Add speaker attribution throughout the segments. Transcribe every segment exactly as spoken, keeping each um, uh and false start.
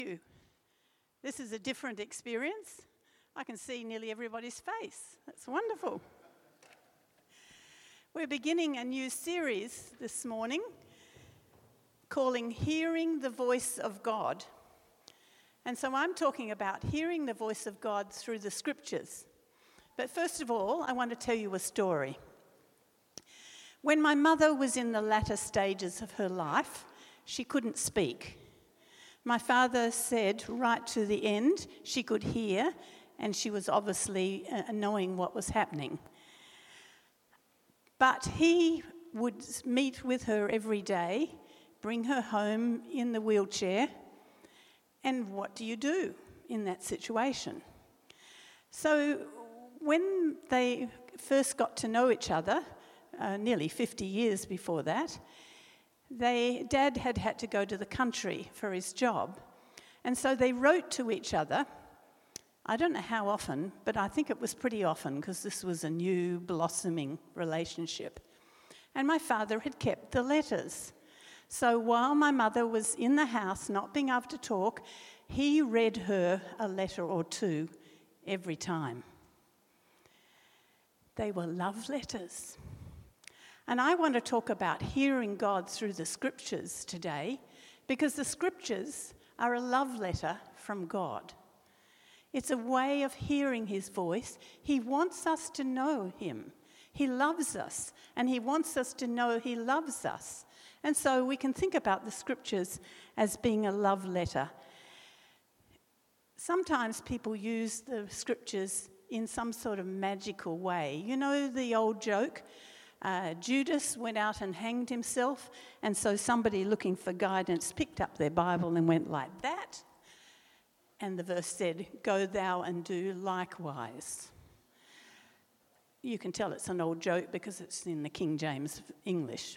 Speaker 1: you. This is a different experience. I can see nearly everybody's face. That's wonderful. We're beginning a new series this morning calling Hearing the Voice of God. And so I'm talking about hearing the voice of God through the scriptures. But first of all, I want to tell you a story. When my mother was in the latter stages of her life, she couldn't speak. My father said right to the end she could hear, and she was obviously uh, knowing what was happening. But he would meet with her every day, bring her home in the wheelchair, and what do you do in that situation? So when they first got to know each other, uh, nearly fifty years before that, They, Dad had had to go to the country for his job, and so they wrote to each other. I don't know how often, but I think it was pretty often because this was a new blossoming relationship. And my father had kept the letters. So while my mother was in the house not being able to talk, he read her a letter or two every time. They were love letters. And I want to talk about hearing God through the scriptures today, because the scriptures are a love letter from God. It's a way of hearing his voice. He wants us to know him. He loves us, and he wants us to know he loves us. And so we can think about the scriptures as being a love letter. Sometimes people use the scriptures in some sort of magical way. You know the old joke? Uh, Judas went out and hanged himself, and so somebody looking for guidance picked up their Bible and went like that. And the verse said, "Go thou and do likewise." You can tell it's an old joke because it's in the King James English.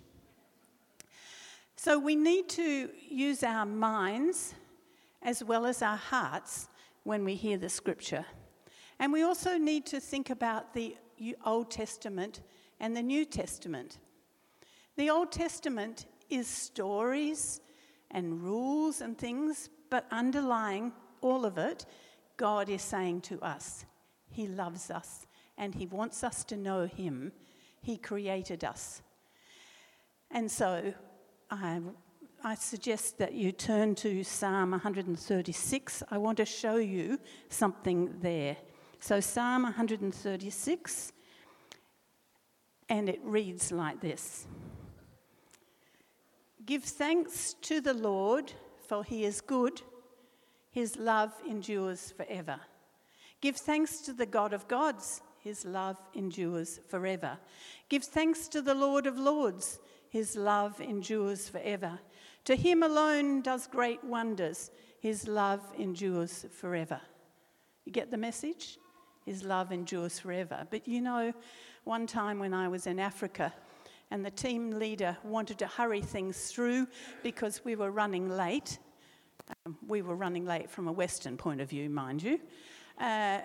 Speaker 1: So we need to use our minds as well as our hearts when we hear the scripture. And we also need to think about the Old Testament and the New Testament. The Old Testament is stories and rules and things, but underlying all of it, God is saying to us, he loves us and he wants us to know him. He created us. And so I, I suggest that you turn to Psalm one thirty-six. I want to show you something there. So Psalm one thirty-six, and it reads like this. Give thanks to the Lord, for he is good. His love endures forever. Give thanks to the God of gods. His love endures forever. Give thanks to the Lord of lords. His love endures forever. To him alone does great wonders. His love endures forever. You get the message? His love endures forever. But you know, one time when I was in Africa and the team leader wanted to hurry things through because we were running late. Um, we were running late from a Western point of view, mind you. Uh,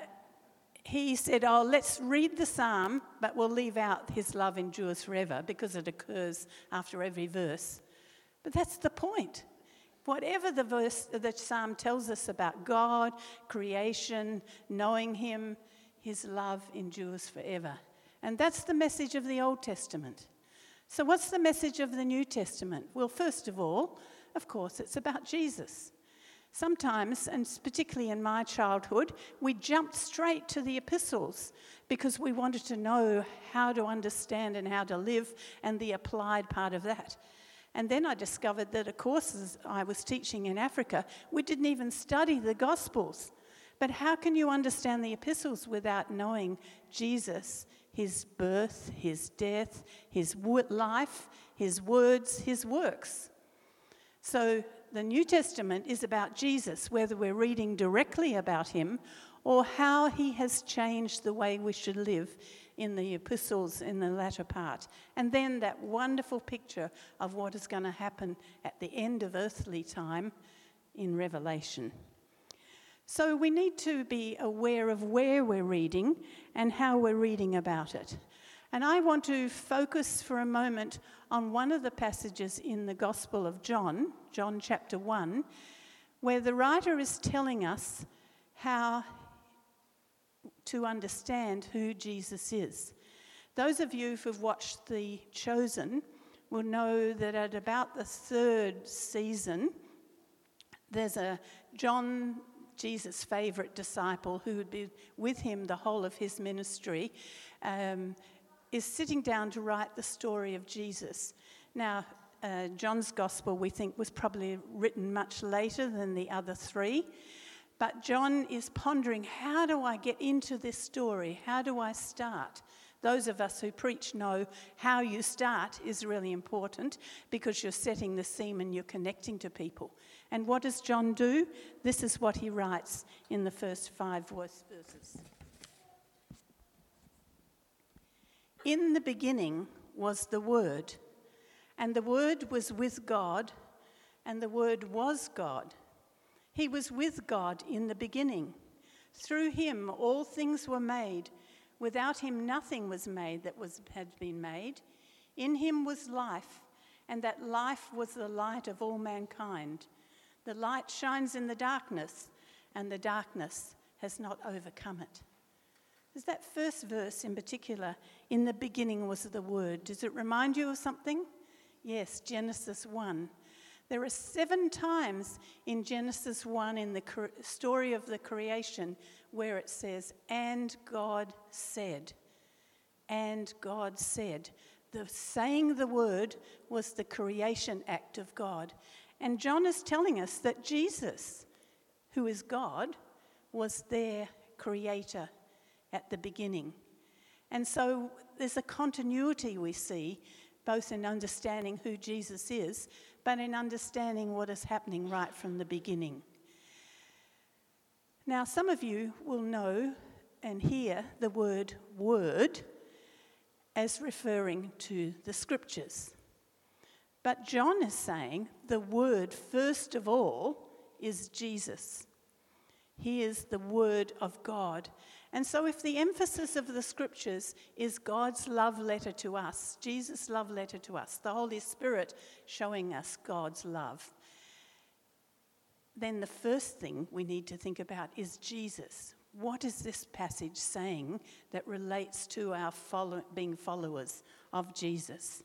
Speaker 1: he said, oh, let's read the psalm, but we'll leave out his love endures forever because it occurs after every verse. But that's the point. Whatever the verse, the psalm tells us about God, creation, knowing him, his love endures forever. And that's the message of the Old Testament. So what's the message of the New Testament? Well, first of all, of course, it's about Jesus. Sometimes, and particularly in my childhood, we jumped straight to the epistles because we wanted to know how to understand and how to live and the applied part of that. And then I discovered that, of course, as I was teaching in Africa, we didn't even study the Gospels. But how can you understand the epistles without knowing Jesus, his birth, his death, his life, his words, his works? So the New Testament is about Jesus, whether we're reading directly about him or how he has changed the way we should live in the epistles in the latter part. And then that wonderful picture of what is going to happen at the end of earthly time in Revelation. So we need to be aware of where we're reading and how we're reading about it. And I want to focus for a moment on one of the passages in the Gospel of John, John chapter one, where the writer is telling us how to understand who Jesus is. Those of you who've watched The Chosen will know that at about the third season, there's a John, Jesus' favourite disciple, who would be with him the whole of his ministry, um, is sitting down to write the story of Jesus. Now, uh, John's Gospel, we think, was probably written much later than the other three, but John is pondering, how do I get into this story? How do I start? Those of us who preach know how you start is really important, because you're setting the scene and you're connecting to people. And what does John do? This is what he writes in the first five verses. In the beginning was the Word, and the Word was with God, and the Word was God. He was with God in the beginning. Through him all things were made. Without him nothing was made that was had been made. In him was life, and that life was the light of all mankind. The light shines in the darkness, and the darkness has not overcome it. There's that first verse in particular, in the beginning was the Word. Does it remind you of something? Yes, Genesis one. There are seven times in Genesis one, in the cre- story of the creation, where it says, and God said. And God said. The saying the word was the creation act of God. And John is telling us that Jesus, who is God, was their creator at the beginning. And so there's a continuity we see, both in understanding who Jesus is, but in understanding what is happening right from the beginning. Now, some of you will know and hear the word word as referring to the scriptures. But John is saying the word, first of all, is Jesus. He is the Word of God. And so if the emphasis of the scriptures is God's love letter to us, Jesus' love letter to us, the Holy Spirit showing us God's love, then the first thing we need to think about is Jesus. What is this passage saying that relates to our follow- being followers of Jesus?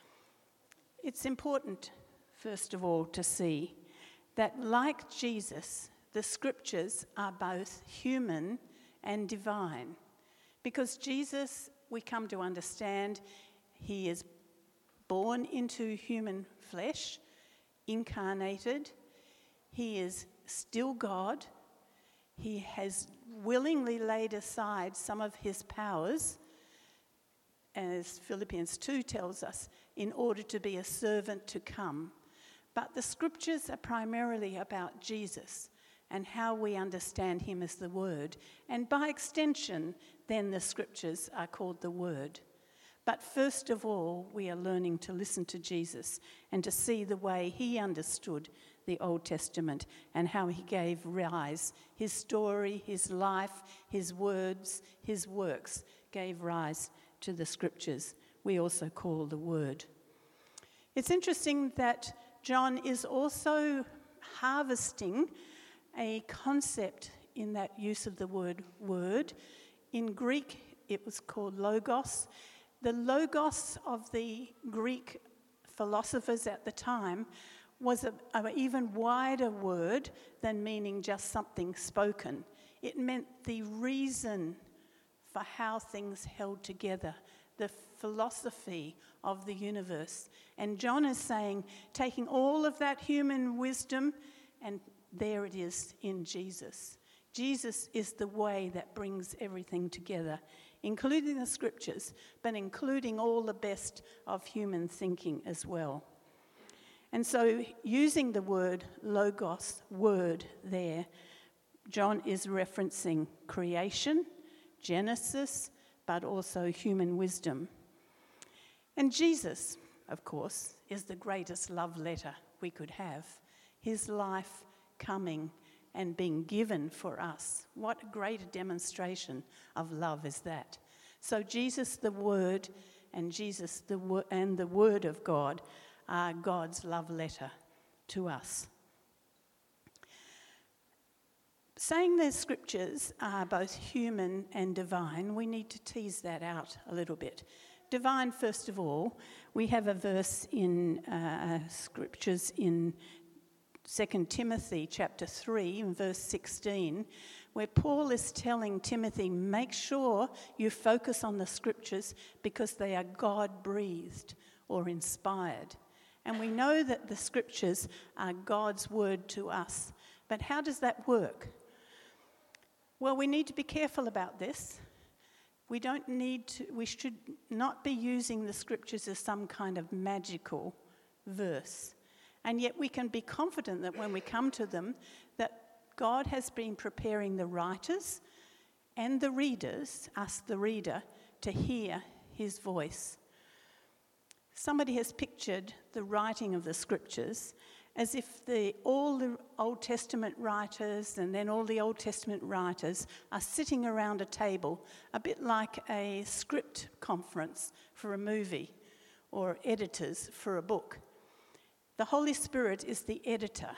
Speaker 1: It's important, first of all, to see that, like Jesus, the scriptures are both human and divine. Because Jesus, we come to understand, he is born into human flesh, incarnated. He is still God. He has willingly laid aside some of his powers, as Philippians two tells us, in order to be a servant to come. But the scriptures are primarily about Jesus and how we understand him as the Word. And by extension, then the scriptures are called the Word. But first of all, we are learning to listen to Jesus and to see the way he understood the Old Testament and how he gave rise. His story, his life, his words, his works gave rise to the scriptures we also call the Word. It's interesting that John is also harvesting a concept in that use of the word word. In Greek, it was called logos. The logos of the Greek philosophers at the time was an even wider word than meaning just something spoken. It meant the reason for how things held together, the philosophy of the universe. And John is saying, taking all of that human wisdom, and there it is in Jesus. Jesus is the way that brings everything together, including the scriptures, but including all the best of human thinking as well. And so using the word logos, word there, John is referencing creation, Genesis, but also human wisdom. And Jesus, of course, is the greatest love letter we could have. His life coming and being given for us. What a greater demonstration of love is that? So Jesus, the Word, and Jesus, the wo- and the Word of God are God's love letter to us. Saying the scriptures are both human and divine, we need to tease that out a little bit. Divine, first of all, we have a verse in uh, scriptures in Second Timothy chapter three, and verse sixteen, where Paul is telling Timothy, make sure you focus on the scriptures because they are God-breathed or inspired. And we know that the scriptures are God's word to us. But how does that work? Well, we need to be careful about this. We don't need to, we should not be using the scriptures as some kind of magical verse. And yet we can be confident that when we come to them, that God has been preparing the writers and the readers, us the reader, to hear his voice. Somebody has pictured the writing of the scriptures as if the, all the Old Testament writers and then all the Old Testament writers are sitting around a table, a bit like a script conference for a movie or editors for a book. The Holy Spirit is the editor,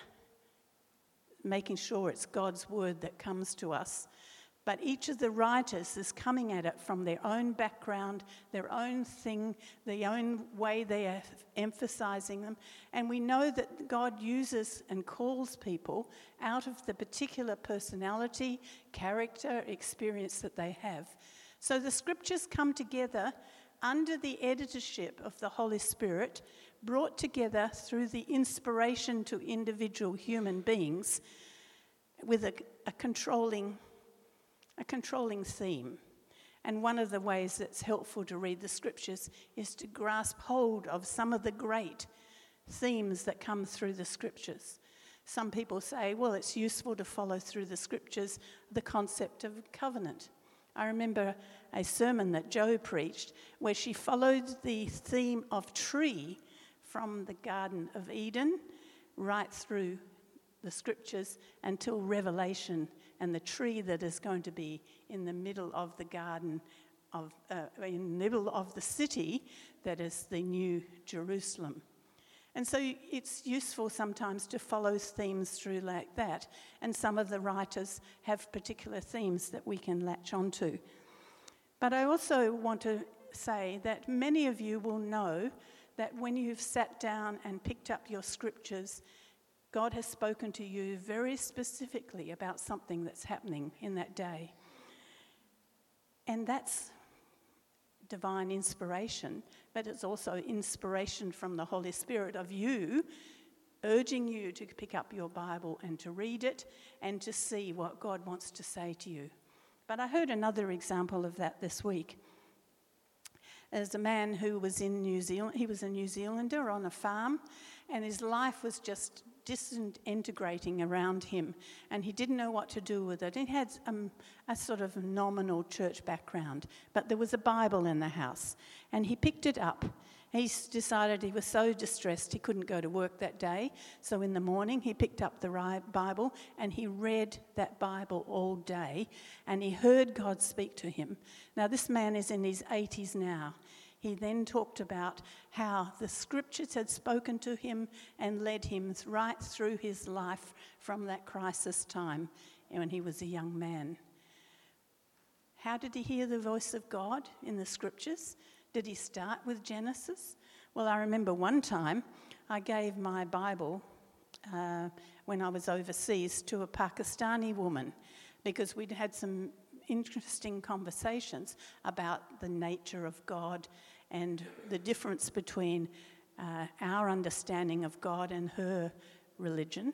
Speaker 1: making sure it's God's word that comes to us. But each of the writers is coming at it from their own background, their own thing, their own way they are emphasizing them. And we know that God uses and calls people out of the particular personality, character, experience that they have. So the scriptures come together under the editorship of the Holy Spirit, brought together through the inspiration to individual human beings with a, a controlling a controlling theme. And one of the ways that's helpful to read the scriptures is to grasp hold of some of the great themes that come through the scriptures. Some people say, well, it's useful to follow through the scriptures the concept of covenant. I remember a sermon that Jo preached where she followed the theme of tree from the Garden of Eden right through the scriptures until Revelation, and the tree that is going to be in the middle of the garden, of uh, in the middle of the city that is the New Jerusalem. And so it's useful sometimes to follow themes through like that, and some of the writers have particular themes that we can latch onto. But I also want to say that many of you will know that when you've sat down and picked up your scriptures, God has spoken to you very specifically about something that's happening in that day. And that's divine inspiration, but it's also inspiration from the Holy Spirit of you, urging you to pick up your Bible and to read it and to see what God wants to say to you. But I heard another example of that this week. There's a man who was in New Zealand. He was a New Zealander on a farm, and his life was just disintegrating around him, and he didn't know what to do with it. He had um, a sort of nominal church background, but there was a Bible in the house, and he picked it up. He decided he was so distressed he couldn't go to work that day, so in the morning he picked up the Bible and he read that Bible all day, and he heard God speak to him. Now this man is in his eighties now. He then talked about how the scriptures had spoken to him and led him right through his life from that crisis time when he was a young man. How did he hear the voice of God in the scriptures? Did he start with Genesis? Well, I remember one time I gave my Bible uh, when I was overseas to a Pakistani woman because we'd had some interesting conversations about the nature of God and the difference between uh, our understanding of God and her religion.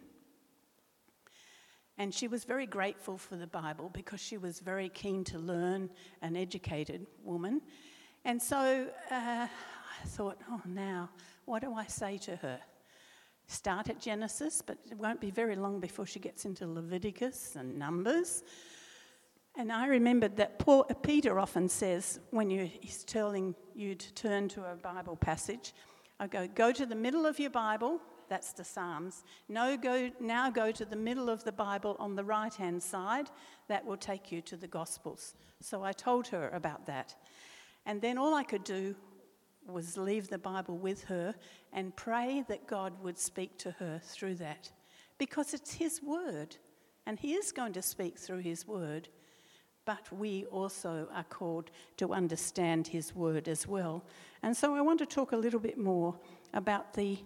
Speaker 1: And she was very grateful for the Bible because she was very keen to learn, an educated woman. And so uh, I thought, oh, now, what do I say to her? Start at Genesis, but it won't be very long before she gets into Leviticus and Numbers. And I remembered that Paul, Peter often says, when you, he's telling you to turn to a Bible passage, I go, go to the middle of your Bible, that's the Psalms. No, go, now go to the middle of the Bible on the right-hand side, that will take you to the Gospels. So I told her about that. And then all I could do was leave the Bible with her and pray that God would speak to her through that. Because it's his word. and he is going to speak through his word, but we also are called to understand his word as well. And so I want to talk a little bit more about the,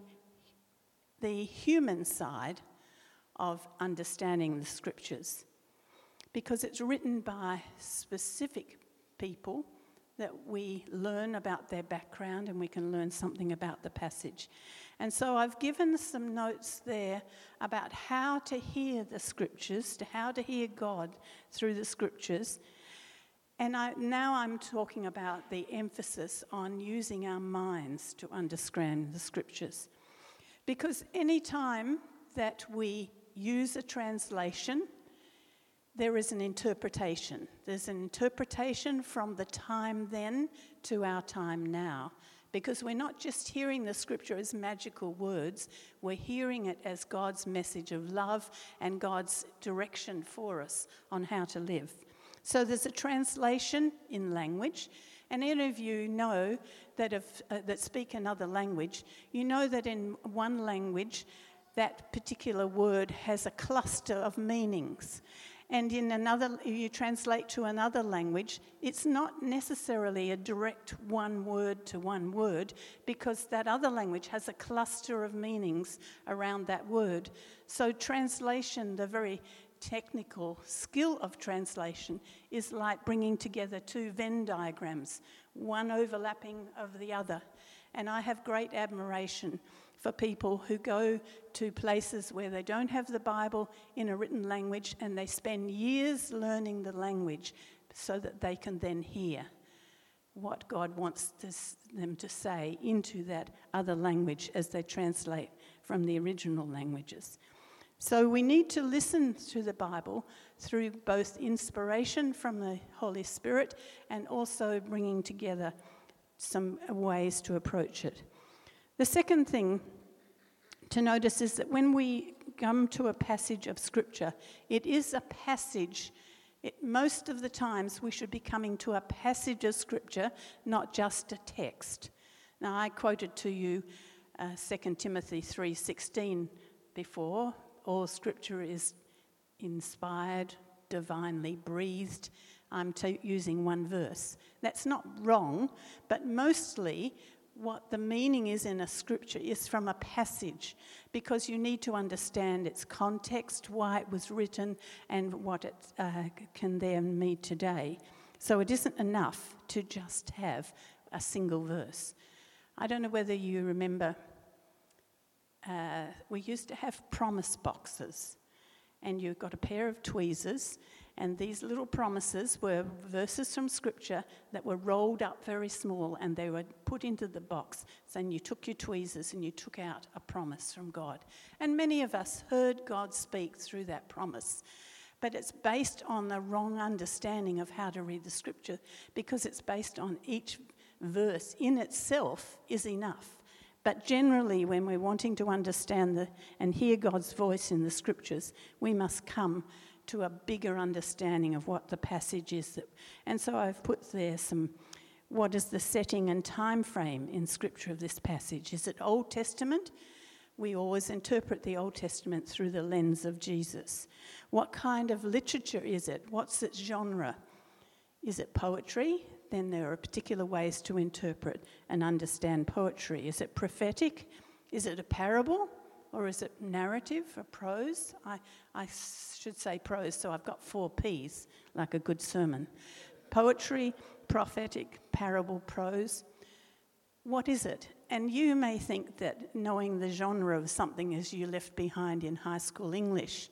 Speaker 1: the human side of understanding the scriptures, because it's written by specific people that we learn about their background and we can learn something about the passage. And so I've given some notes there about how to hear the scriptures, to how to hear God through the scriptures. And I, now I'm talking about the emphasis on using our minds to understand the scriptures. Because any time that we use a translation, there is an interpretation. There's an interpretation from the time then to our time now. Because we're not just hearing the scripture as magical words, we're hearing it as God's message of love and God's direction for us on how to live. So there's a translation in language, and any of you know that if, uh, that speak another language, you know that in one language, that particular word has a cluster of meanings. And in another, if you translate to another language, it's not necessarily a direct one word to one word, because that other language has a cluster of meanings around that word. So translation, the very technical skill of translation, is like bringing together two Venn diagrams, one overlapping of the other. And I have great admiration for people who go to places where they don't have the Bible in a written language and they spend years learning the language so that they can then hear what God wants to, them to say into that other language as they translate from the original languages. So we need to listen to the Bible through both inspiration from the Holy Spirit and also bringing together some ways to approach it. The second thing to notice is that when we come to a passage of Scripture, it is a passage. It, most of the times we should be coming to a passage of Scripture, not just a text. Now, I quoted to you uh, Second Timothy three sixteen before. All Scripture is inspired, divinely breathed. I'm t- using one verse. That's not wrong, but mostly what the meaning is in a scripture is from a passage, because you need to understand its context, why it was written, and what it uh, can then mean today. So it isn't enough to just have a single verse. I don't know whether you remember, uh, we used to have promise boxes, and you got a pair of tweezers, and these little promises were verses from Scripture that were rolled up very small, and they were put into the box. So you took your tweezers and you took out a promise from God. And many of us heard God speak through that promise. But it's based on the wrong understanding of how to read the Scripture, because it's based on each verse in itself is enough. But generally, when we're wanting to understand the, and hear God's voice in the Scriptures, we must come to a bigger understanding of what the passage is. That, and so I've put there some, what is the setting and time frame in Scripture of this passage? Is it Old Testament? We always interpret the Old Testament through the lens of Jesus. What kind of literature is it? What's its genre? Is it poetry? Then there are particular ways to interpret and understand poetry. Is it prophetic? Is it a parable? Or is it narrative or prose? I, I should say prose, so I've got four P's, like a good sermon. Poetry, prophetic, parable, prose. What is it? And you may think that knowing the genre of something is you left behind in high school English.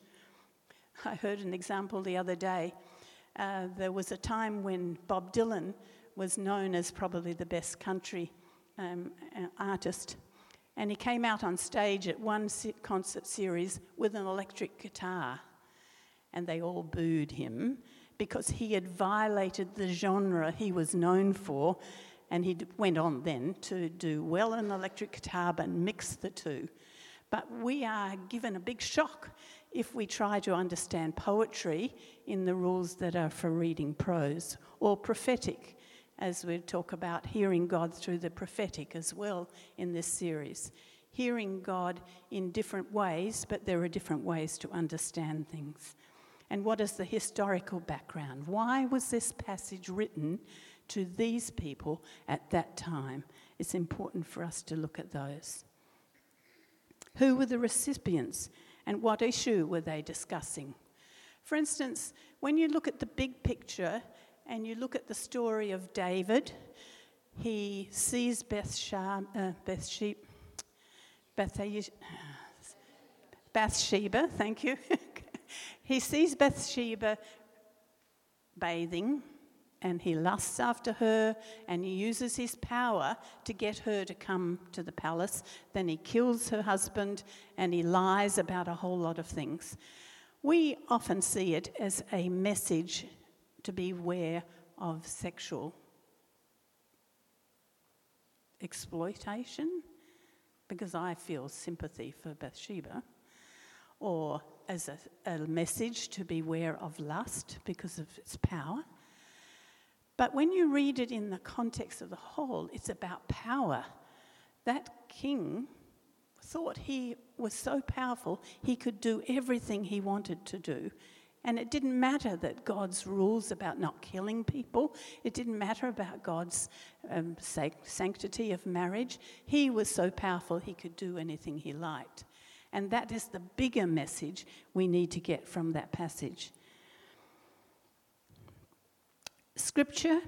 Speaker 1: I heard an example the other day. Uh, there was a time when Bob Dylan was known as probably the best country um, artist. And he came out on stage at one concert series with an electric guitar. And they all booed him because he had violated the genre he was known for. And he went on then to do well on electric guitar but mix the two. But we are given a big shock if we try to understand poetry in the rules that are for reading prose, or prophetic, as we talk about hearing God through the prophetic as well in this series. Hearing God in different ways, but there are different ways to understand things. And what is the historical background? Why was this passage written to these people at that time? It's important for us to look at those. Who were the recipients and what issue were they discussing? For instance, when you look at the big picture and you look at the story of David, he sees Bathsheba, uh, Bathsheba, Bathsheba, Bathsheba, thank you. He sees Bathsheba bathing and he lusts after her and he uses his power to get her to come to the palace. Then he kills her husband and he lies about a whole lot of things. We often see it as a message to beware of sexual exploitation, because I feel sympathy for Bathsheba, or as a, a message to beware of lust because of its power. But when you read it in the context of the whole, it's about power. That king thought he was so powerful he could do everything he wanted to do. And it didn't matter that God's rules about not killing people. It didn't matter about God's um, sanctity of marriage. He was so powerful he could do anything he liked. And that is the bigger message we need to get from that passage. Scripture,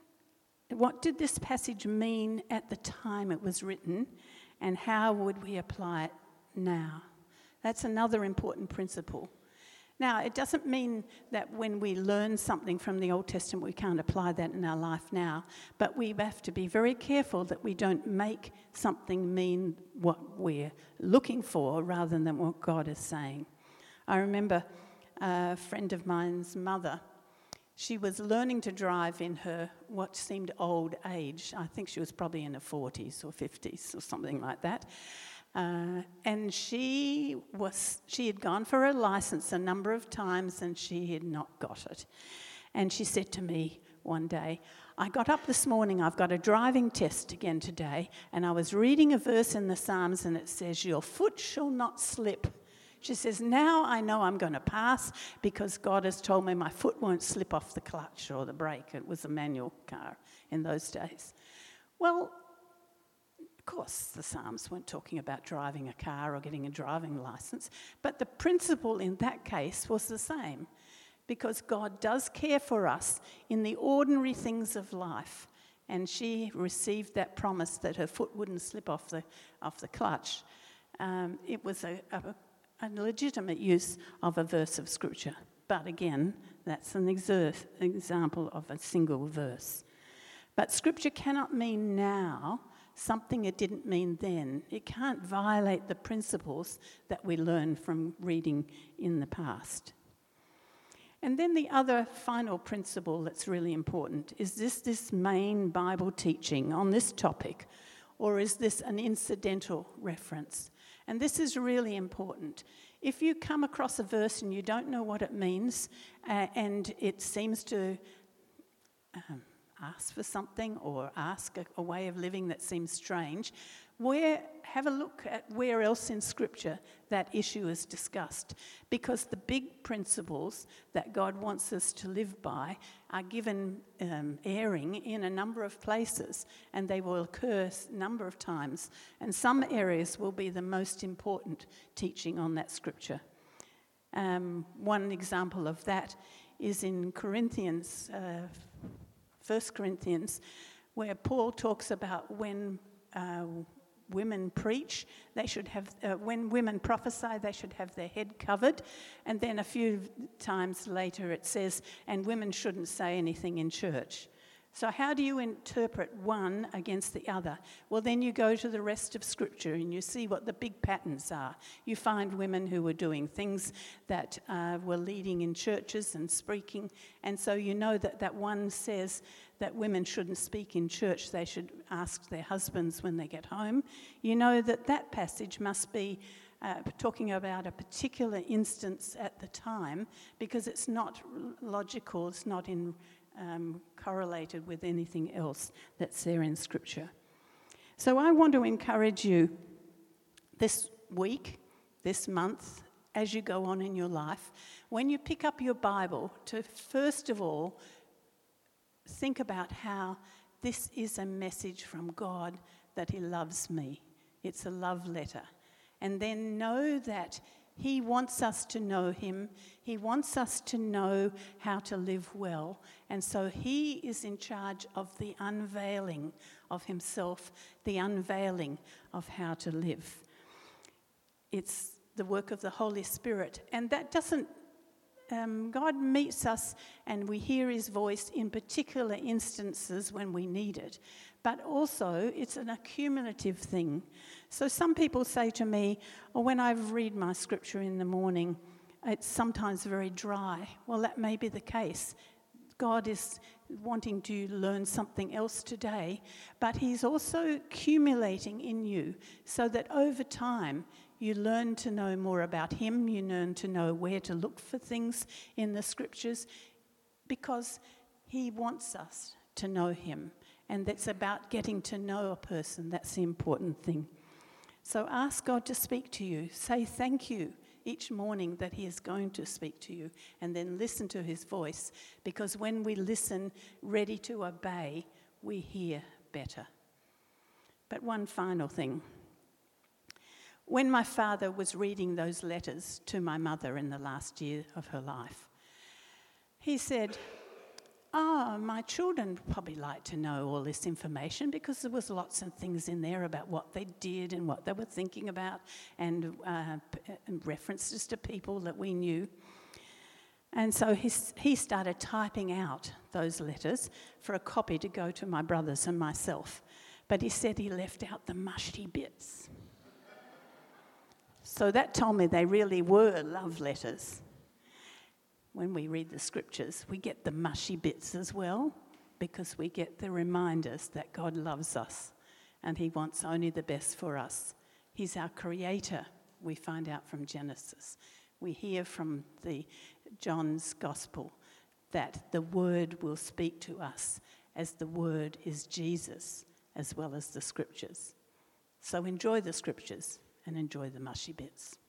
Speaker 1: what did this passage mean at the time it was written, and how would we apply it now? That's another important principle. Now, it doesn't mean that when we learn something from the Old Testament, we can't apply that in our life now. But we have to be very careful that we don't make something mean what we're looking for rather than what God is saying. I remember a friend of mine's mother. She was learning to drive in her what seemed old age. I think she was probably in her forties or fifties or something like that. Uh, and she was she had gone for her license a number of times and she had not got it. And she said to me one day, I got up this morning, I've got a driving test again today, and I was reading a verse in the Psalms and it says, your foot shall not slip. She says, now I know I'm going to pass because God has told me my foot won't slip off the clutch or the brake. It was a manual car in those days. Well, of course, the Psalms weren't talking about driving a car or getting a driving license, but the principle in that case was the same, because God does care for us in the ordinary things of life, and she received that promise that her foot wouldn't slip off the off the clutch. Um, it was a, a, a legitimate use of a verse of Scripture, but again, that's an exer- example of a single verse. But Scripture cannot mean now something it didn't mean then. It can't violate the principles that we learn from reading in the past. And then the other final principle that's really important is this this main Bible teaching on this topic, or is this an incidental reference? And this is really important. If you come across a verse and you don't know what it means, uh, and it seems to um, ask for something or ask a, a way of living that seems strange, where have a look at where else in Scripture that issue is discussed, because the big principles that God wants us to live by are given um, airing in a number of places, and they will occur a number of times, and some areas will be the most important teaching on that Scripture. Um, one example of that is in Corinthians, uh, First Corinthians, where Paul talks about when uh, women preach, they should have, uh, when women prophesy, they should have their head covered. And then a few times later it says, and women shouldn't say anything in church. So how do you interpret one against the other? Well, then you go to the rest of Scripture and you see what the big patterns are. You find women who were doing things that uh, were leading in churches and speaking, and so you know that that one says that women shouldn't speak in church, they should ask their husbands when they get home. You know that that passage must be uh, talking about a particular instance at the time, because it's not logical, it's not in Um, correlated with anything else that's there in Scripture. So I want to encourage you this week, this month, as you go on in your life, when you pick up your Bible, to first of all think about how this is a message from God that he loves me. It's a love letter. And then know that he wants us to know him. He wants us to know how to live well. And so he is in charge of the unveiling of himself, the unveiling of how to live. It's the work of the Holy Spirit. And that doesn't, um, God meets us and we hear his voice in particular instances when we need it. But also, it's an accumulative thing. So some people say to me, or when I read my scripture in the morning, it's sometimes very dry. Well, that may be the case. God is wanting to learn something else today, but he's also accumulating in you so that over time you learn to know more about him, you learn to know where to look for things in the scriptures, because he wants us to know him. And that's about getting to know a person. That's the important thing. So ask God to speak to you. Say thank you each morning that he is going to speak to you, and then listen to his voice, because when we listen ready to obey, we hear better. But one final thing. When my father was reading those letters to my mother in the last year of her life, he said, oh, my children probably like to know all this information, because there was lots of things in there about what they did and what they were thinking about, and, uh, and references to people that we knew. And so he, he started typing out those letters for a copy to go to my brothers and myself. But he said he left out the mushy bits. So that told me they really were love letters. When we read the scriptures, we get the mushy bits as well, because we get the reminders that God loves us and he wants only the best for us. He's our creator, we find out from Genesis. We hear from the John's Gospel that the word will speak to us, as the word is Jesus as well as the scriptures. So enjoy the scriptures and enjoy the mushy bits.